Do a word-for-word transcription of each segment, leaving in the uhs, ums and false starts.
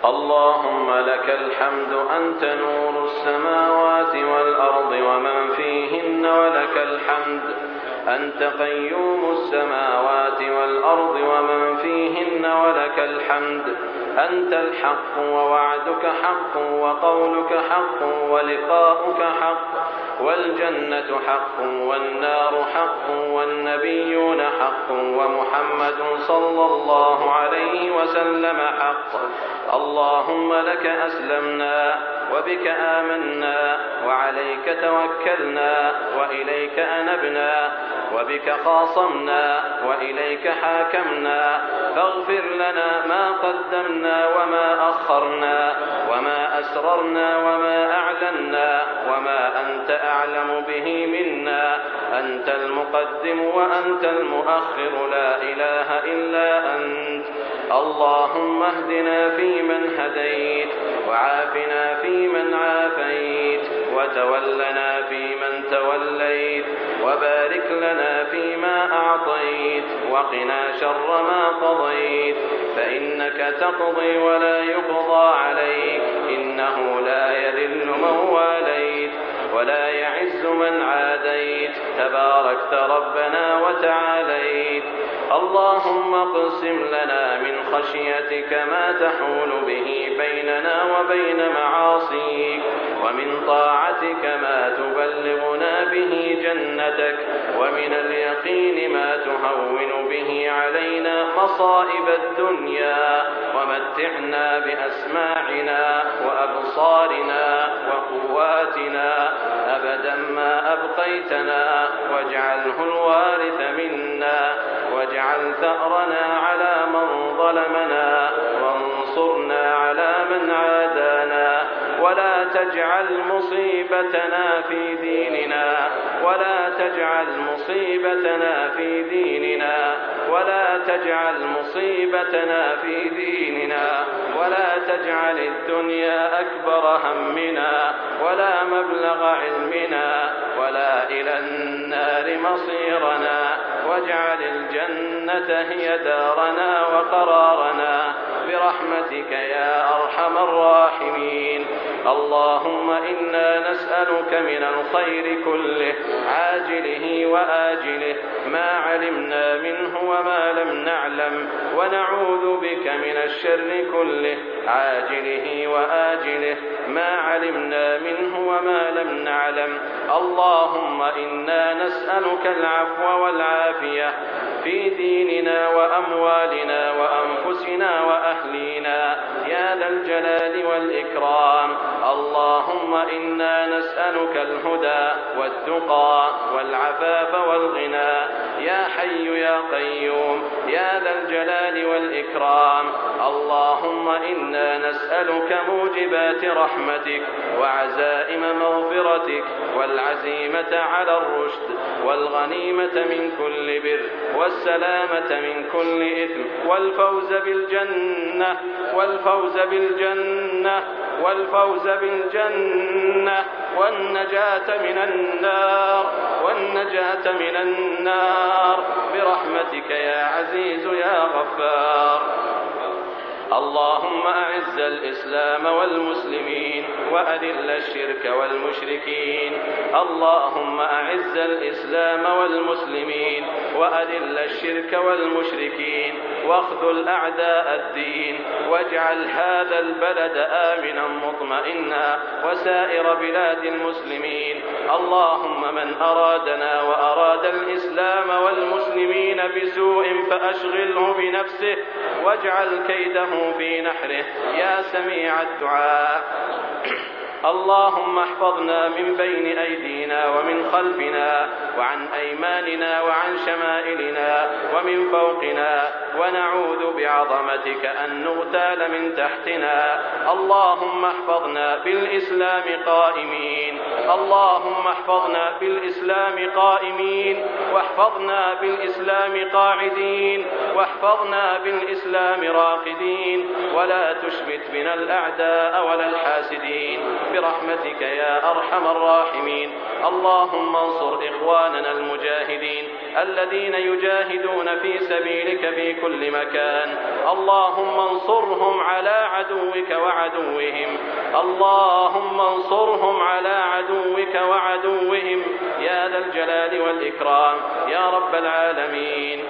اللهم لك الحمد أنت نور السماوات والأرض ومن فيهن، ولك الحمد أنت قيوم السماوات والأرض ومن فيهن، ولك الحمد أنت الحق ووعدك حق وقولك حق ولقاؤك حق، والجنة حق والنار حق والنبيون حق ومحمد صلى الله عليه وسلم حق. اللهم لك أسلمنا وبك آمنا وعليك توكلنا وإليك أنبنا وبك خاصمنا وإليك حاكمنا، فاغفر لنا ما قدمنا وما أخرنا وما أسررنا وما أعلنا وما أنت أعلم به منا، أنت المقدم وأنت المؤخر، لا إله إلا أنت. اللهم اهدنا فيمن هديت وعافنا فيمن عافيت وتولنا فيمن توليت، وبارك لنا فيما أعطيت وقنا شر ما قضيت، فإنك تقضي ولا يقضى عليك، إنه لا يذل من واليت ولا يعز من عاديت، تباركت ربنا وتعاليت. اللهم اقسم لنا من خشيتك ما تحول به بيننا وبين معاصيك، ومن طاعتك ما تبلغنا به جنتك، ومن اليقين ما تهون به علينا مصائب الدنيا، ومتعنا بأسماعنا وأبصارنا وقواتنا أبدا ما أبقيتنا، واجعله الوارث منا، واجعل ثأرنا على من ظلمنا، وانصرنا على من عادانا، ولا تجعل مصيبتنا في ديننا ولا تجعل مصيبتنا في ديننا ولا تجعل مصيبتنا في ديننا ولا تجعل الدنيا أكبر همنا ولا مبلغ علمنا ولا إلى النار مصيرنا، واجعل الجنة هي دارنا وقرارنا برحمتك يا أرحم الراحمين. اللهم إنا نسألك من الخير كله عاجله وآجله ما علمنا منه وما لم نعلم، ونعوذ بك من الشر كله عاجله وآجله ما علمنا منه وما لم نعلم. اللهم إنا نسألك العفو والعافية في ديننا وأموالنا وأنفسنا وأهلينا يا ذا الجلال والإكرام. اللهم إنا نسألك الهدى والتقى والعفاف والغنى يا حي يا قيوم يا ذا الجلال والإكرام. اللهم إنا نسألك موجبات رحمتك وعزائم مغفرتك والعزيمة على الرشد والغنيمة من كل بر والسلامة من كل إثم والفوز بالجنة والفوز بالجنة والفوز بالجنة والنجاة من النار والنجاة من النار برحمتك يا عزيز يا غفار. اللهم أعز الإسلام والمسلمين وأذل الشرك والمشركين. اللهم أعز الإسلام والمسلمين وأذل الشرك والمشركين واخذل أعداء الدين، واجعل هذا البلد آمنا مطمئنا وسائر بلاد المسلمين. اللهم من أرادنا وأراد الإسلام والمسلمين بسوء فأشغله بنفسه واجعل كيده في نحره يا سميع الدعاء. اللهم احفظنا من بين أيدينا ومن خلفنا وعن أيماننا وعن شمائلنا ومن فوقنا، ونعوذ بعظمتك أن نغتال من تحتنا. اللهم احفظنا بالإسلام قائمين اللهم احفظنا بالإسلام قائمين واحفظنا بالإسلام قاعدين واحفظنا بالإسلام راقدين، ولا تشمت بنا الأعداء ولا الحاسدين برحمتك يا أرحم الراحمين. اللهم انصر إخواننا المجاهدين الذين يجاهدون في سبيلك في كل مكان. اللهم انصرهم على عدوك وعدوهم، اللهم انصرهم على عدوك وعدوهم يا ذا الجلال والإكرام يا رب العالمين.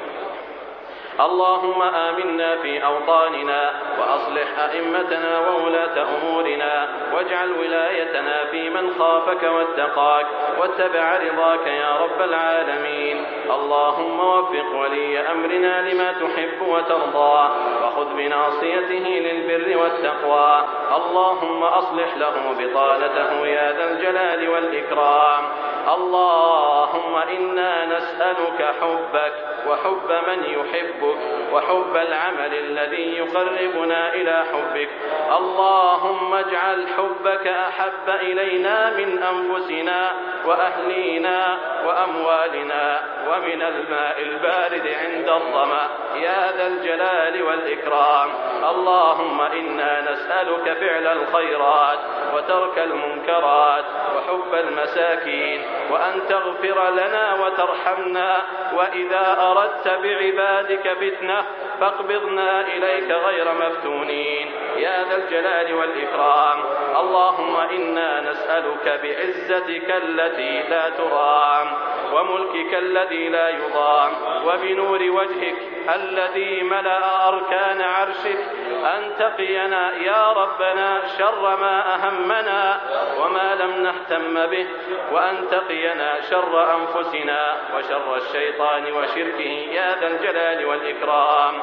اللهم آمنا في أوطاننا وأصلح أئمتنا وولاة أمورنا، واجعل ولايتنا في من خافك واتقاك واتبع رضاك يا رب العالمين. اللهم وفق ولي أمرنا لما تحب وترضى، وخذ بناصيته للبر والتقوى. اللهم أصلح له بطانته يا ذا الجلال والإكرام. اللهم إنا نسألك حبك وحب من يحبك وحب العمل الذي يقربنا إلى حبك. اللهم اجعل حبك أحب إلينا من أنفسنا وأهلينا وأموالنا ومن الماء البارد عند الظمأ يا ذا الجلال والإكرام. اللهم إنا نسألك فعل الخيرات وترك المنكرات وحب المساكين، وأن تغفر لنا وترحمنا، وإذا أردت بعبادك فتنة فاقبضنا إليك غير مفتونين يا ذا الجلال والإكرام. اللهم إنا نسألك بعزتك التي لا ترام وملكك الذي لا يضام وبنور وجهك الذي ملأ أركان عرشك أن تقينا يا ربنا شر ما أهمنا وما لم نهتم به، وأن تقينا شر أنفسنا وشر الشيطان وشركه يا ذا الجلال والإكرام.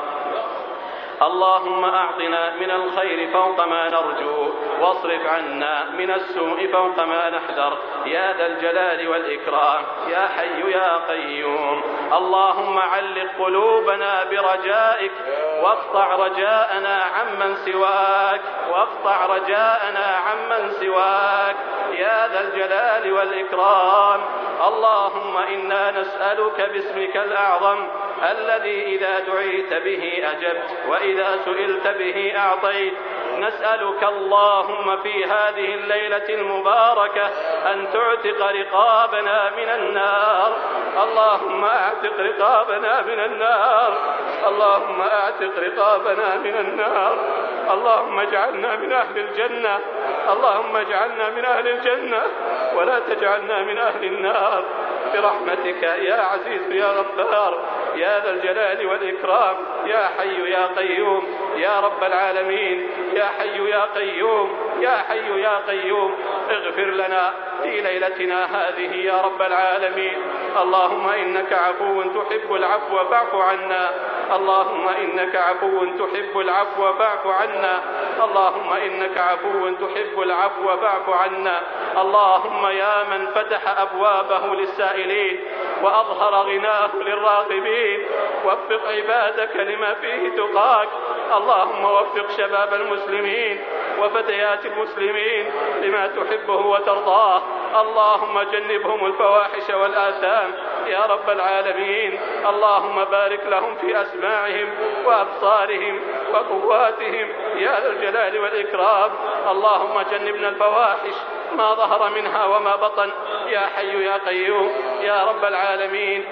اللهم أعطنا من الخير فوق ما نرجو، واصرف عنا من السوء فوق ما نحذر يا ذا الجلال والإكرام يا حي يا قيوم. اللهم علق قلوبنا برجائك، واقطع رجاءنا عمن سواك، واقطع رجاءنا عمن سواك يا ذا الجلال والإكرام. اللهم إنا نسألك باسمك الأعظم الذي إذا دعيت به أجبت وإذا سئلت به أعطيت. نسألك اللهم في هذه الليلة المباركة أن تعتق رقابنا من النار. اللهم أعتق رقابنا من النار، اللهم أعتق رقابنا من النار. اللهم اجعلنا من أهل الجنة، اللهم اجعلنا من أهل الجنة ولا تجعلنا من أهل النار برحمتك يا عزيز يا غفار يا ذا الجلال والإكرام يا حي يا قيوم يا رب العالمين يا حي يا قيوم يا حي يا قيوم. اغفر لنا في ليلتنا هذه يا رب العالمين. اللهم إنك عفو تحب العفو فاعف عنا، اللهم إنك عفو تحب العفو فاعف عنا، اللهم إنك عفو تحب العفو فاعف عنا. اللهم يا من فتح أبوابه للسائلين وأظهر غناه للراغبين، وفق عبادك لما فيه تقاك. اللهم وفق شباب المسلمين وفتيات المسلمين لما تحبه وترضاه. اللهم جنبهم الفواحش والآثام يا رب العالمين. اللهم بارك لهم في أسماعهم وأبصارهم وقواتهم يا ذا الجلال والإكرام. اللهم جنبنا الفواحش ما ظهر منها وما بطن يا حي يا قيوم يا رب العالمين.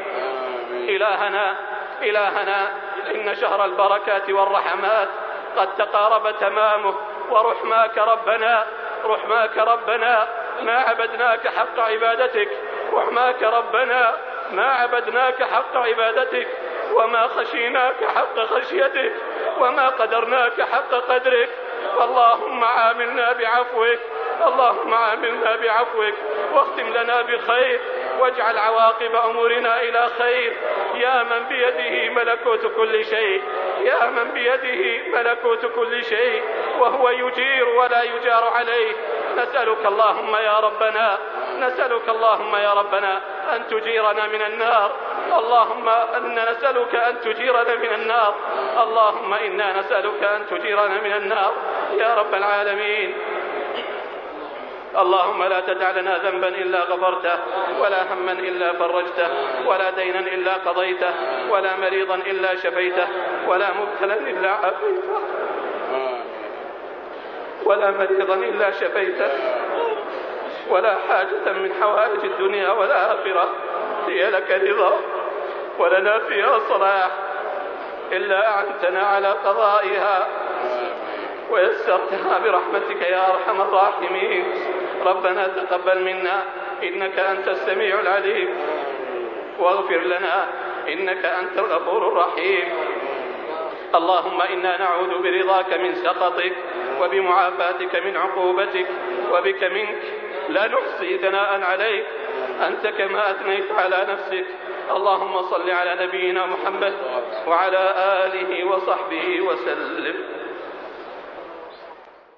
إلهنا إلهنا إن شهر البركات والرحمات قد تقارب تمامه، ورحماك ربنا رحماك ربنا ما عبدناك حق عبادتك، رحماك ربنا ما عبدناك حق عبادتك، وما خشيناك حق خشيتك، وما قدرناك حق قدرك. اللهم عاملنا بعفوك، اللهم عاملنا بعفوك، واختم لنا بخير، واجعل عواقب أمورنا إلى خير. يا من بيده ملكوت كل شيء، يا من بيده ملكوت كل شيء، وهو يجير ولا يجار عليه. نسألك اللهم يا ربنا نسألك اللهم يا ربنا أن تجيرنا من النار. اللهم إنا نسألك أن تجيرنا من النار، اللهم إنا نسألك أن تجيرنا من النار يا رب العالمين. اللهم لا تدع لنا ذنبا إلا غفرته، ولا هما إلا فرجته، ولا دينا إلا قضيته، ولا مريضا إلا شفيته، ولا مبتلا إلا عافيته، ولا مريضا إلا شفيته، ولا حاجة من حوائج الدنيا والآخرة هي لك رضا ولنا فيها صلاح. إلا أعنتنا على قضائها ويسرتها برحمتك يا أرحم الراحمين. ربنا تقبل منا إنك أنت السميع العليم، واغفر لنا إنك أنت الغفور الرحيم. اللهم إنا نعوذ برضاك من سخطك وبمعافاتك من عقوبتك وبك منك، لا نحصي ثناء عليك أنت كما أثنيت على نفسك. اللهم صل على نبينا محمد وعلى آله وصحبه وسلم.